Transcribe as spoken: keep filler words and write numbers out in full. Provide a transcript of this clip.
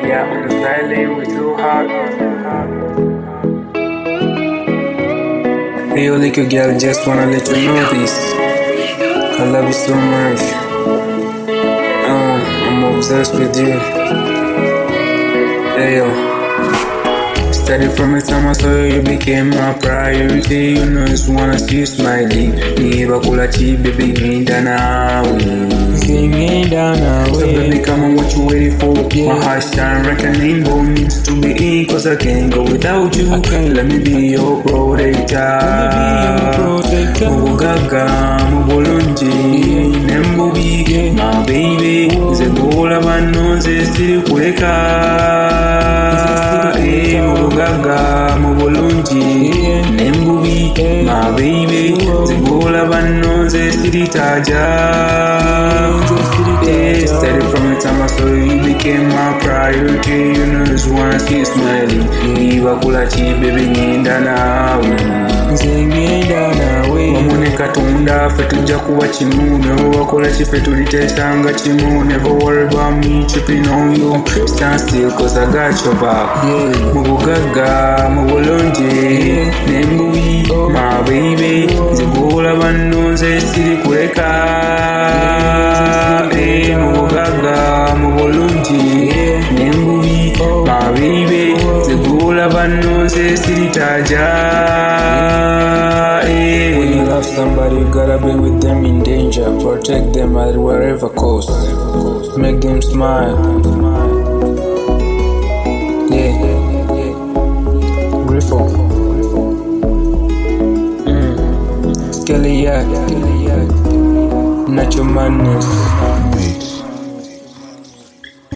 Yeah, on the violin with too hard. Hey, yo, little girl, just wanna let you know this. I love you so much. Uh, I'm obsessed with you. Hey, yo. Started from the time I saw you, you became my priority. You know, just wanna see you smiling. Niba kula chi, baby, nginda nawe. Nginda nawe. So baby, come on, what you waiting for? Yeah. My heart shine, reckoning both needs to be in, cause I can't go without you. Let me be your protector. Mugaga, mubulunji, nembubi, my baby. Zegola banonze, still kuleka. Mugaga, mubulunji, nembubi, my baby. Zegola banonze, still taja. Yeah, started from the time I saw you, you became my priority. You know, just wanna see you smiling. Niba kula chi, baby, nginda nawe. Nginda nawe. Wamune katunda, fe tujja kuba chimu. Never wakola chi, fe tulitesanga chimu. Never worry about me, tripping on you. Stand still, cause I got your back. Mubugaga, mubulunji, nembubi, my baby. Zegola banonze, stili kuleka. Mugaga, mubulunji, nembubi, my baby. Zegola banonze, stili taja. When you love somebody, you gotta be with them in danger. Protect them at wherever cost. Make them smile. Yeah, Griffo. Mm. Skelly Yak. Nacho Madness.